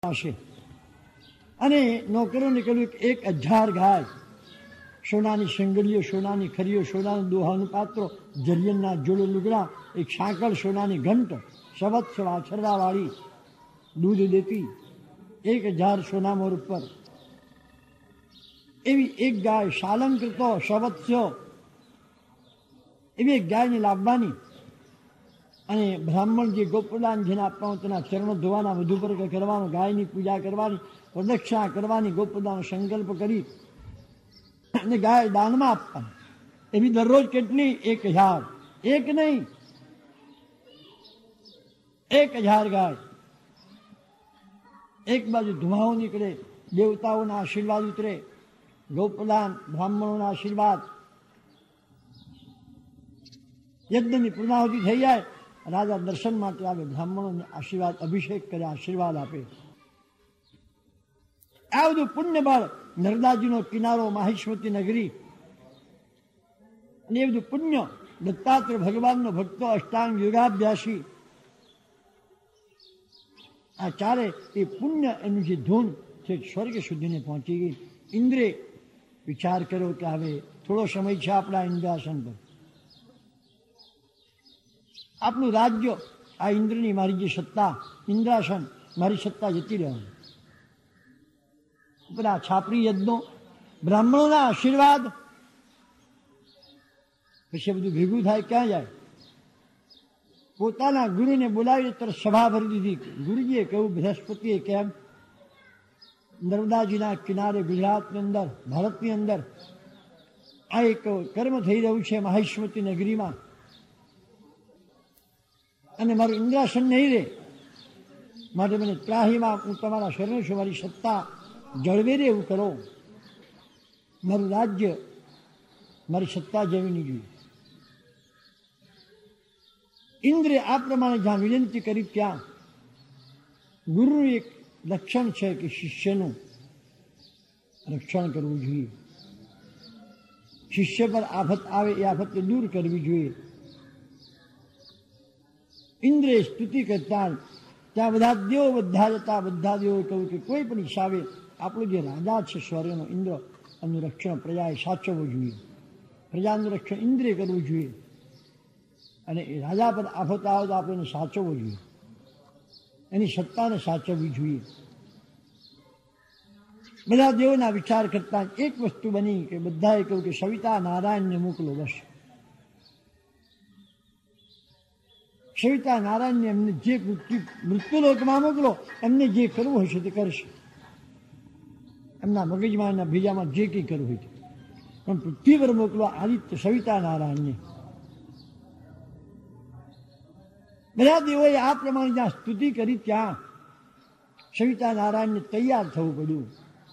હશે અને નોકરોને કહ્યું 1000 ગાય, સોનાની શંગડીઓ, સોનાની ખરીઓ, સોનાનું દોહાનું પાત્રો, જરિયનના જોડો લુગડા, એક સાંકળ, સોનાની ઘંટ, શબત વાછરડાવાળી દૂધ દેતી 1000 સોના મોર ઉપર એવી એક ગાય, શાલંકૃતો શબત્સ્યો એવી એક ગાયને લાવવાની અને બ્રાહ્મણ જે ગોપદાન જેને આપવાનું તેના ચરણો ધોવાના, મધુપર્ક કરવાનો, ગાયની પૂજા કરવાની, પ્રદક્ષિણા કરવાની, ગોપદાન સંકલ્પ કરી અને ગાય દાનમાં આપવાની. એવી દરરોજ કેટલી? 1000. એક નહીં, 1000 ગાય. એક બાજુ ધુમાવો નીકળે, દેવતાઓના આશીર્વાદ ઉતરે, ગોપદાન, બ્રાહ્મણોના આશીર્વાદ, યજ્ઞની પૂર્ણાહુતિ થઈ જાય, રાજા દર્શન માટે આવે, બ્રાહ્મણોને આશીર્વાદ, અભિષેક કરે, આશીર્વાદ આપે. આ બધું પુણ્ય બળ, નર્મદાજીનો કિનારો, માહિષ્મતી નગરી અને એ બધું પુણ્ય, દત્તાત્રેય ભગવાનનો ભક્તો, અષ્ટાંગ યોગાભ્યાસી, આ ચારે એ પુણ્ય એનું જે ધૂન છે સ્વર્ગ સુધીને પહોંચી ગઈ. ઇન્દ્રે વિચાર કર્યો કે હવે થોડો સમય છે આપણા ઇન્દ્રાસન પર, આપણું રાજ્ય, આ ઇન્દ્રની મારી જે સત્તા, ઇન્દ્રાસન, મારી સત્તા જતી રહેવાની. બધા છાપરી યજ્ઞો, બ્રાહ્મણોના આશીર્વાદ, પછી બધું ભેગું થાય ક્યાં જાય? પોતાના ગુરુને બોલાવી તરત સભા ભરી દીધી. ગુરુજીએ કહ્યું, બૃહસ્પતિએ કેમ નર્મદાજીના કિનારે, ગુજરાતની અંદર, ભારતની અંદર આ એક કર્મ થઈ રહ્યું છે માહિષ્મતી નગરીમાં, અને મારું ઇન્દ્રાસન નહીં રહે, માટે મને ત્રાહીમાં હું તમારા શરણે છું, મારી સત્તા જળવે રહે એવું કરો. મારું રાજ્ય, મારી સત્તા જવી નહીં જોઈએ. ઇન્દ્રે આ પ્રમાણે જ્યાં વિનંતી કરી ત્યાં ગુરુનું એક લક્ષણ છે કે શિષ્યનું રક્ષણ કરવું જોઈએ. શિષ્ય પર આફત આવે એ આફતને દૂર કરવી જોઈએ. ઇન્દ્રે સ્તુતિ કરતા ત્યાં બધા દેવો બધા જતા, બધા દેવોએ કહ્યું કે કોઈ પણ હિસાબે આપણો જે રાજા છે સ્વર્ગનો ઇન્દ્ર, એનું રક્ષણ પ્રજાએ સાચવવું જોઈએ. પ્રજાનું રક્ષણ ઇન્દ્રે કરવું જોઈએ અને એ રાજા પર આફત આવે તો આપણે એને સાચવવો જોઈએ, એની સત્તાને સાચવવી જોઈએ. બધા દેવોના વિચાર કરતા એક વસ્તુ બની કે બધાએ કહ્યું કે સવિતા નારાયણને મોકલો. બસ સવિતા નારાયણને એમને જે મૃત્યુલોકમાં મોકલો, એમને જે કરવું હશે તે કરશે, એમના મગજમાં, એમના ભીજામાં જે કંઈ કરવું હોય પણ પૃથ્વી પર મોકલો આદિત્ય સવિતા નારાયણને. બધા દેવોએ આ પ્રમાણે જ્યાં સ્તુતિ કરી ત્યાં સવિતા નારાયણને તૈયાર થવું પડ્યું.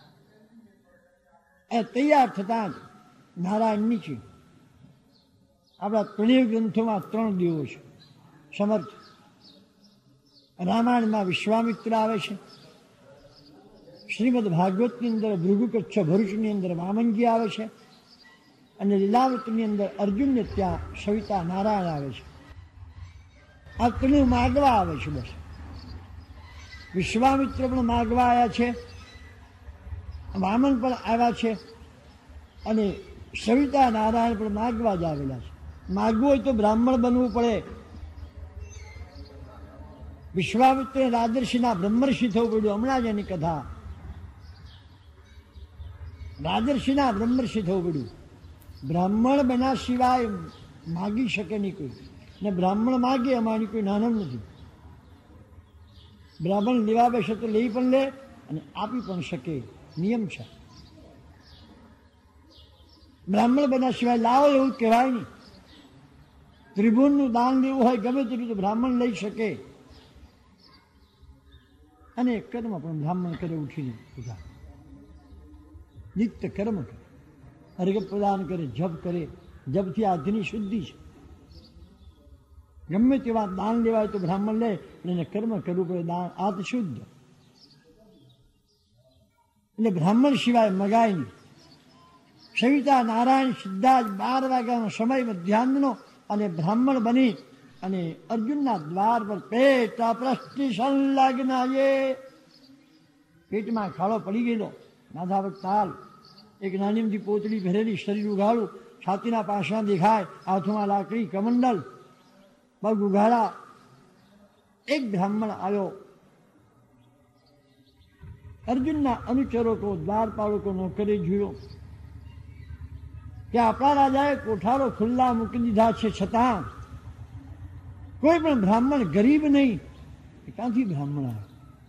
એ તૈયાર થતાં જ નારાયણ નીચે આપણા ત્રણેય ગ્રંથોમાં 3 દેવો છે સમર્થ. રામાયણમાં વિશ્વામિત્ર આવે છે, શ્રીમદ ભાગવતની અંદર ભૃગુકચ્છ ભરૂચની અંદર વામનજી આવે છે, અને લીલાવતની અંદર અર્જુનને ત્યાં સવિતા નારાયણ આવે છે. આ 3 માગવા આવે છે. બસ વિશ્વામિત્ર પણ માગવા આવ્યા છે, વામન પણ આવ્યા છે, અને સવિતા નારાયણ પણ માગવા જ આવેલા છે. માગવું હોય તો બ્રાહ્મણ બનવું પડે. વિશ્વામિત્ર રાજર્ષિના બ્રહ્મર્ષિ થવું પડ્યું. હમણાં જ એની કથા, રાજર્ષિના બ્રહ્મર્ષિ થવું પડ્યું. બ્રાહ્મણ બન્યા સિવાય માગી શકે નહીં કોઈ, ને બ્રાહ્મણ માગે અમારી કોઈ નાનમ નથી. બ્રાહ્મણ લેવા બેસે તો લઈ પણ લે અને આપી પણ શકે, નિયમ છે. બ્રાહ્મણ બન્યા સિવાય લાવો એવું કહેવાય નહીં. ત્રિભુવનનું દાન લેવું હોય ગમે તે રીતે બ્રાહ્મણ લઈ શકે. અને કર્મ પણ બ્રાહ્મણ કરે, ઉઠીને પૂજા, નિત્ય કર્મ કરે, અર્ઘ પ્રદાન કરે, જપ કરે. જપથી આધીની શુદ્ધિ છે. ગમે તેવા દાન લેવાય તો બ્રાહ્મણ લે, અને એને કર્મ કરવું પડે, દાન આત શુદ્ધ. એટલે બ્રાહ્મણ સિવાય મગાય નહીં. સવિતા નારાયણ સીધા જ 12 વાગ્યાનો સમય મધ્યાહનનો, અને બ્રાહ્મણ બની અને અર્જુનના દ્વાર પર પેટ પ્રશ્નિ સંલગ્ન પેટમાં ખાડો પડી ગયેલો, માથા તાલ, એક નાનીમથી પોતળી ભરેલી, શરીર ઉઘાડું, છાતીના પાસા દેખાય, હાથમાં લાકડી, કમંડલ, પગ ઉઘાડા. એક બ્રાહ્મણ આવ્યો. અર્જુનના અનુચરોકો, દ્વારપાળકો, નોકરે જોયો કે આપણા રાજાએ કોઠારો ખુલ્લા મૂકી દીધા છે, છતાં કોઈ પણ બ્રાહ્મણ ગરીબ નહીં. ક્યાંથી બ્રાહ્મણ આવ્યો?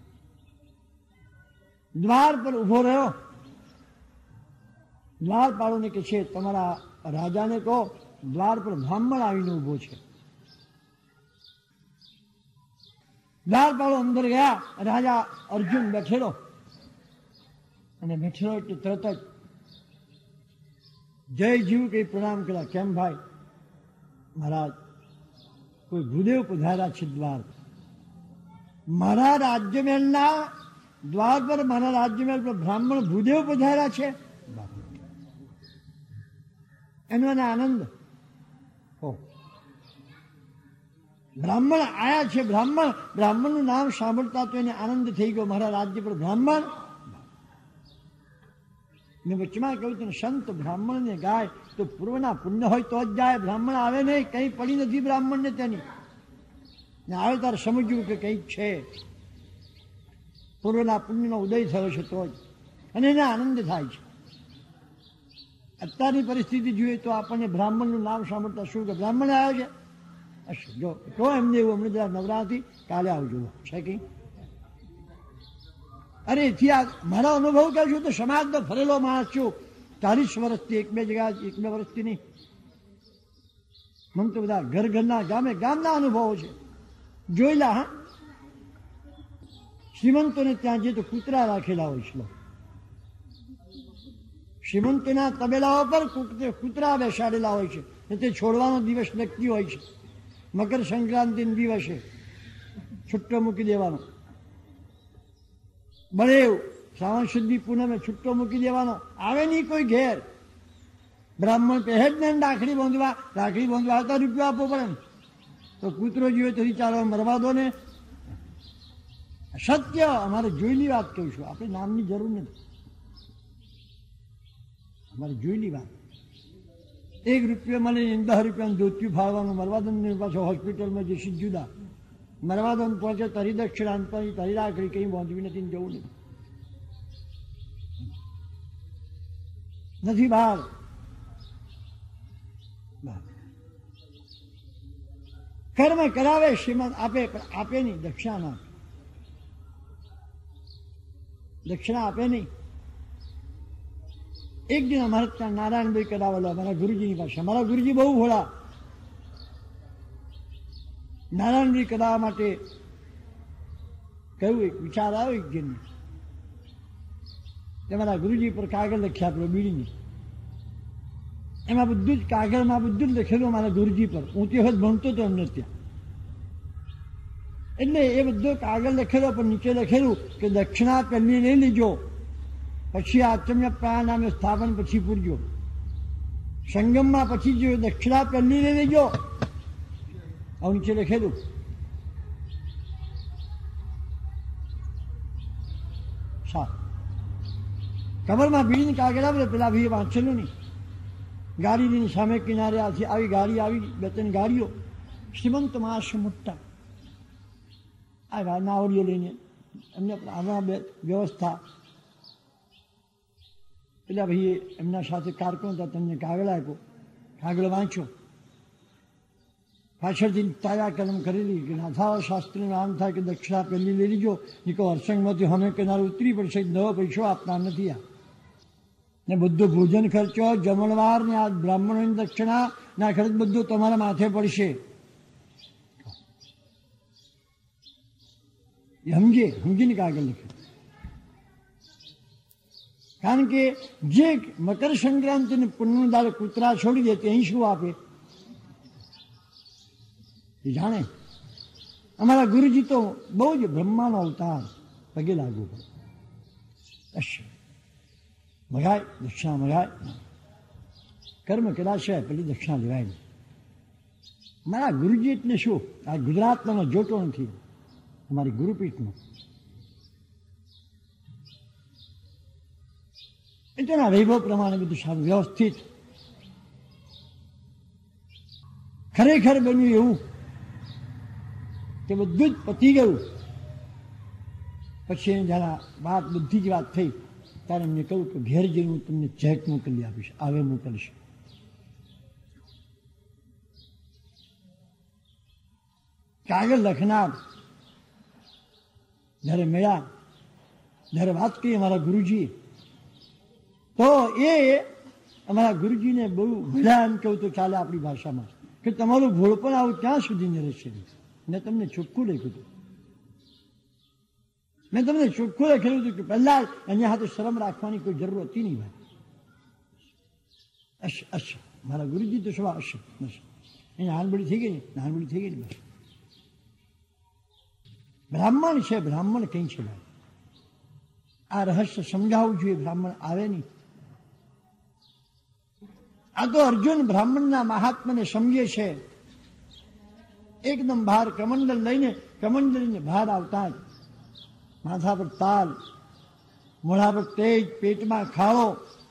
દ્વાર પર ઉભો રહ્યો. દ્વારપાળોને કે છે, તમારા રાજાને કહો દ્વાર પર બ્રાહ્મણ આવીને ઉભો છે. દ્વારપાળો અંદર ગયા. રાજા અર્જુન બેઠેલો, અને બેઠેલો એટલે તરત જ જય જીવ કે પ્રણામ કર્યા. કેમ ભાઈ? મહારાજ, કોઈ ભૂદેવ પધાર્યા છે દ્વાર પર. મારા રાજ્યમહેલના દ્વાર પર, મારા રાજ્યમહેલ પર બ્રાહ્મણ ભૂદેવ પધાર્યા છે. એનો એને આનંદ. બ્રાહ્મણ આયા છે. બ્રાહ્મણનું નામ સાંભળતા તો એને આનંદ થઈ ગયો. મારા રાજ્ય પર બ્રાહ્મણ. મેં વચમાં કહ્યું હતું, સંત બ્રાહ્મણને ગાય તો પૂર્વના પુણ્ય હોય તો જ જાય. બ્રાહ્મણ આવે નહીં, કંઈ પડી નથી બ્રાહ્મણને તેની. ને આવે તારે સમજવું કે કંઈક છે, પૂર્વના પુણ્યનો ઉદય થયો છે તો જ, અને એને આનંદ થાય છે. અત્યારની પરિસ્થિતિ જોઈએ તો આપણને બ્રાહ્મણનું નામ સાંભળતા શું કે બ્રાહ્મણ આવ્યો છે. જો કહો એમને એવું, અમને જરા નવરાત્રી, કાલે આવજો છે કે. અરે એથી આ મારો અનુભવ કહું છું તો સમાજનો ફરેલો માણસ છું. 40 વર્ષથી, એક બે વર્ષથી નહીં. મને તો બધા ઘરના ગામના અનુભવો છે, જોયેલા. હા, શ્રીમંતોને ત્યાં જે તો કૂતરા રાખેલા હોય છે. શ્રીમંતોના તબેલાઓ પર કૂતરા બેસાડેલા હોય છે, ને તે છોડવાનો દિવસ નક્કી હોય છે. મકર સંક્રાંતિના દિવસે છુટ્ટો મૂકી દેવાનો. બળેવ શ્રાવણ શુદ્ધિ પૂનમે છુટ્ટો મૂકી દેવાનો. આવે નહીં કોઈ ઘેર. બ્રાહ્મણ પહેજ ને રાખડી બાંધવા આવતા રૂપિયો આપવો પડે ને. તો કૂતરો જોઈએ તો ચાલો મરવા દો ને. સત્ય, અમારે જોયેલી વાત કહું છું, આપણે નામની જરૂર નથી. અમારે જોયેલી વાત. 1 રૂપિયો મળે, 10 રૂપિયાનું ધોતિયું ફાળવાનું. મરવાદન પાછો હોસ્પિટલમાં જઈશું જુદા. મરવાદન પહોંચે તરી દક્ષિણાંત, તરી રાખડી કંઈ બાંધવી નથી, જવું નથી બહાર. કર્મ કરાવે શ્રીમંત, આપે પણ આપે નહીં. દક્ષિણા આપે નહીં. એક દિન અમારે ત્યાં નારાયણભાઈ કરાવેલા, મારા ગુરુજીની પાસે. મારા ગુરુજી બહુ ભોળા. નારાયણભાઈ કરાવવા માટે કહ્યું, એક વિચાર આવ્યો એક દિન. મારા ગુરુજી પર કાગળ લખ્યા આપણો બીડીની. એમાં બધું જ કાગળમાં બધું જ લખેલું મારા ગુરુજી પર. હું તે વખત ભણતો હતો એમને ત્યાં. એટલે એ બધો કાગળ લખેલો, પણ નીચે લખેલું કે દક્ષિણા પહેલી લઈ લેજો, પછી આચમ્ય પ્રાણાયામ સ્થાપન પછી પૂરજો. સંગમમાં પછી જો દક્ષિણા પહેલી લઈ લેજો. આવું નીચે લખેલું. કમરમાં બીડીને કાગળ આવે, પેલા ભાઈએ વાંચેલું નહીં. ગાડીની સામે કિનારે આવી ગાડી આવી, 2-3 ગાડીઓ. શ્રીમંત માણસ મોટા આ નાવડીઓ લઈને, એમને આમાં વ્યવસ્થા. પેલા ભાઈએ એમના સાથે કારકુન હતા, તમને કાગળ આપ્યો, કાગળ વાંચો. પાછળથી તાયા કલમ કરેલી કે નાથાઓ શાસ્ત્રીનું નામ થાય કે દક્ષિણા પહેલી લઈ લીજો, નીકો હરસંગમાંથી અમે કિનારે ઉતરી પડશે, નવો પૈસો આપતા નથી. આ ને બધો ભોજન ખર્ચો, જમણવાર ને આ બ્રાહ્મણોની દક્ષિણા ના ખર્ચ બધું તમારા માથે પડશે. સમજીને કાગળ લખ્યું. કારણ કે જે મકર સંક્રાંતિને પુણ્યનો દાડે કૂતરા છોડી દે, અહીં શું આપે એ જાણે. અમારા ગુરુજી તો બહુ જ બ્રહ્માનો અવતાર, પગે લાગુ પડે. મગાય દક્ષિણા મગાય. કર્મ કર્યા છે પેલી દક્ષિણા લેવાય નહીં. મારા ગુરુજી એટલે શું? આ ગુજરાતનો જોટો નથી, અમારી ગુરુપીઠનો. તેના વૈભવ પ્રમાણે બધું સારું વ્યવસ્થિત. ખરેખર બન્યું એવું કે બધું જ પતી ગયું. પછી એને જરા વાત બધી જ વાત થઈ ત્યારે એમને કહ્યું કે ઘેર જઈને હું તમને ચેક મોકલી આપીશ, આવે મોકલશે. કાગળ લખનાર જ્યારે મળ્યા, જ્યારે વાત કરી અમારા ગુરુજી, તો એ અમારા ગુરુજીને બહુ ભલા એમ કહું તો ચાલે આપણી ભાષામાં કે તમારું ભોળપણ આવું ક્યાં સુધી ને રહેશે. મેં તમને ચોખ્ખું લખ્યું હતું, મેં તમને ચોખ્ખું લખેલું હતું કે પહેલા એની હાથે શરમ રાખવાની કોઈ જરૂર હતી નહીં ભાઈ. અશ અશ મારા ગુરુજી તો શું અશ બસ એ નાનબડી થઈ ગઈ ને, નાનબડી થઈ ગઈ ને બસ. બ્રાહ્મણ છે, બ્રાહ્મણ કઈ છે ભાઈ? આ રહસ્ય સમજાવવું જોઈએ, બ્રાહ્મણ આવે નહીં. આ તો અર્જુન બ્રાહ્મણના મહાત્માને સમજે છે. એકદમ બહાર કમંડલ લઈને બહાર આવતા જ માથા પર તાલ, મોઢા પર તેજ, પેટમાં ખાડો,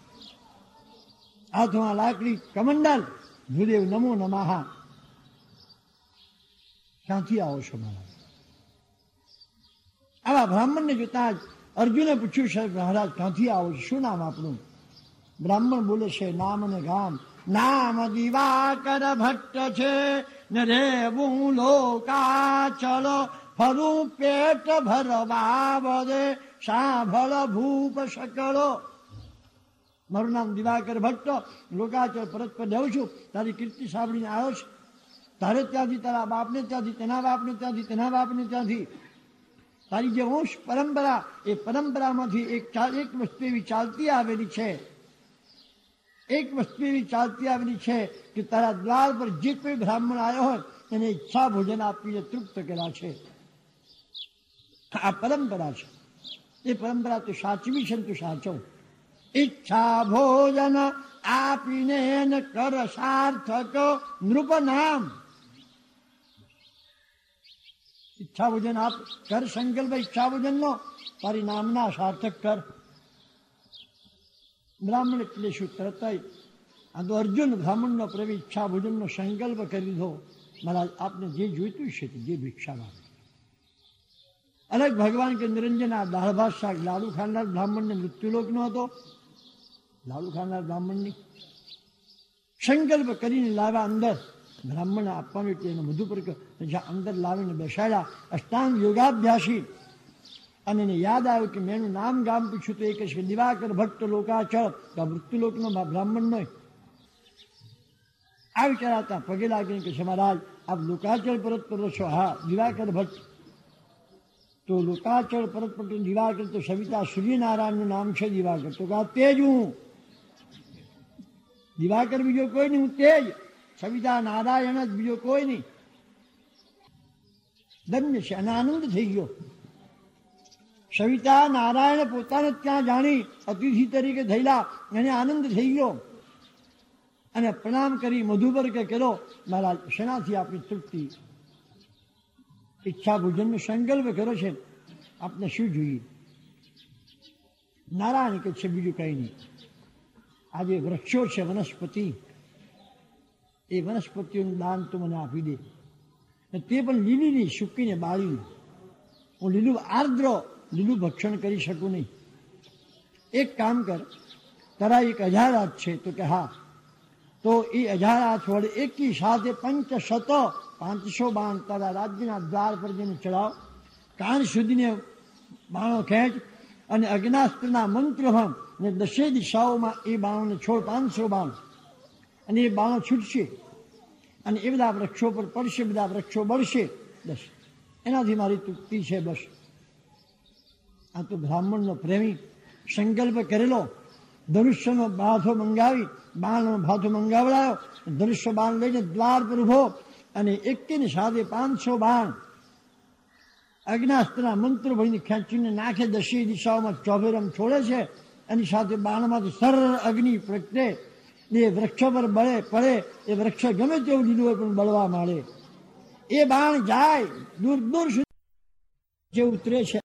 હાથમાં લાકડી, કમંડલ. ગુરુદેવ નમો નમઃ. ક્યાંથી આવો છો મારા? આવા બ્રાહ્મણને જોતા જ અર્જુને પૂછ્યું, સાહેબ મહારાજ ક્યાંથી આવો છો, શું નામ આપણું? બ્રાહ્મણ બોલે છે, નામ અને ગામ. નામ દિવાકર ભટ્ટ છે, ને રેવું લોકાચળ, ફરું પેટ ભરવા બધે, સાંભળ ભૂપ સકળો. મારું નામ દિવાકર ભટ્ટ, લોકાચળ પરત પર જાઉં છું. તારી કીર્તિ સાંભળીને આવ્યો છે. તારે ત્યાંથી, તારા બાપને ત્યાંથી, તેના બાપને ત્યાંથી, તેના બાપને ત્યાંથી, તારી જે વંશ પરંપરા, એ પરંપરામાંથી એક વસ્તુ એવી ચાલતી આવેલી છે, એક વસ્તુ એવી ચાલતી આવેલી છે કે તારા દ્વાર પર જે કોઈ બ્રાહ્મણ આવ્યો હોય એને ઈચ્છા ભોજન આપીને તૃપ્ત કર્યા છે. આ પરંપરા છે. એ પરંપરા તો સાચવી છે ને તું સાચો. ઈચ્છા ભોજન આપીને કર સાર્થક નૃપ નામ. ઈચ્છા ભોજન આપ, કર સંકલ્પ ઈચ્છા ભોજન નો, તારી નામના સાર્થક કર. બ્રાહ્મણ એટલે શું? તરત આ તો અર્જુન બ્રાહ્મણનો પ્રભુ ઈચ્છા ભોજનનો સંકલ્પ કરી દીધો. મહારાજ આપને જે જોઈતું છે તે જે ભિક્ષા માંગે. અલગ ભગવાન કે નિરંજન આ દાળ ભાત શાક લાડુ ખાનાર બ્રાહ્મણને મૃત્યુલોક નો હતો. લાડુ ખાનાર બ્રાહ્મણની સંકલ્પ કરીને લાવ્યા અંદર બ્રાહ્મણને આપવાનું, એટલે એને મધુપર જ્યાં અંદર લાવીને બેસાડ્યા. અષ્ટાંગ યોગાભ્યાસી. અને એને યાદ આવ્યું કે મેં એનું નામ ગામ પૂછ્યું તો એ કહે છે દિવાકર ભટ્ટ લોકાચળ, તો મૃત્યુલોકનો બ્રાહ્મણ નો. આ વિચારાતા પગે લાગીને કે છે, મહારાજ આપ લોકાચળ પરત કરો છો? હા. દિવાકર ભટ્ટ તો લોકાચળ પરત પર દિવાકર તો સવિતા સૂર્યનારાયણનું નામ છે દિવાકર. તો કહા તેજ હું, દિવાકર બીજો કોઈ નહીં, હું તેજ, સવિતા નારાયણ જ, બીજો કોઈ નહીં. ધન્ય છે અને આનંદ થઈ ગયો. સવિતા નારાયણ પોતાને ત્યાં જાણી અતિથિ તરીકે થયેલા, એને આનંદ થઈ ગયો. અને પ્રણામ કરી મધુબર કે કરો મહારાજ શેનાથી આપની તૃપ્તિ? ઈચ્છા ભોજનનો સંકલ્પ કર્યો છે, આપને શું જોઈએ? નારાયણ કે છે બીજું કઈ નહીં. આ જે વૃક્ષો છે વનસ્પતિ, એ વનસ્પતિઓનું દાન તો મને આપી દે. તે પણ લીલી નહીં, સૂકીને બાળીને. હું લીલું ભક્ષણ કરી શકું નહીં. એક કામ કર, તારા 1000 હાથ છે? તો કે હા. તો એ 1000 હાથ વડે એકી સાથે 500 બાણ તારા રાજ્યના દ્વાર પર જઈને ચડાવ. કાન સુધીને બાણો ખેંચ અને અગ્નાસ્ત્રના મંત્રભમ ને 10 દિશાઓમાં એ બાણોને છોડ. 500 બાણ. અને એ બાણો છૂટશે અને એ બધા વૃક્ષો પર પડશે, બધા વૃક્ષો બળશે. બસ એનાથી મારી તૃપ્તિ છે. બસ આ તો બ્રાહ્મણનો પ્રેમી સંકલ્પ કરેલો. ધનુષ્યનો ભાથો મંગાવી, બાણનો ભાથો મંગાવડાયો, ધનુષ્ય બાણ લઈને દ્વાર પર ઉભો અને એકેની સાથે 500 બાણ અગ્નાસ્ત્રના મંત્રો ભણીને ખેંચીને નાખે. 10 દિશાઓમાં ચોભેરમ છોડે છે. એની સાથે બાણમાંથી સરળ અગ્નિ પ્રગટે. એ વૃક્ષ પર બળે પડે. એ વૃક્ષ ગમે તેવું લીલું હોય પણ બળવા માંડે. એ બાણ જાય દૂર દૂર સુધી જે ઉતરે છે.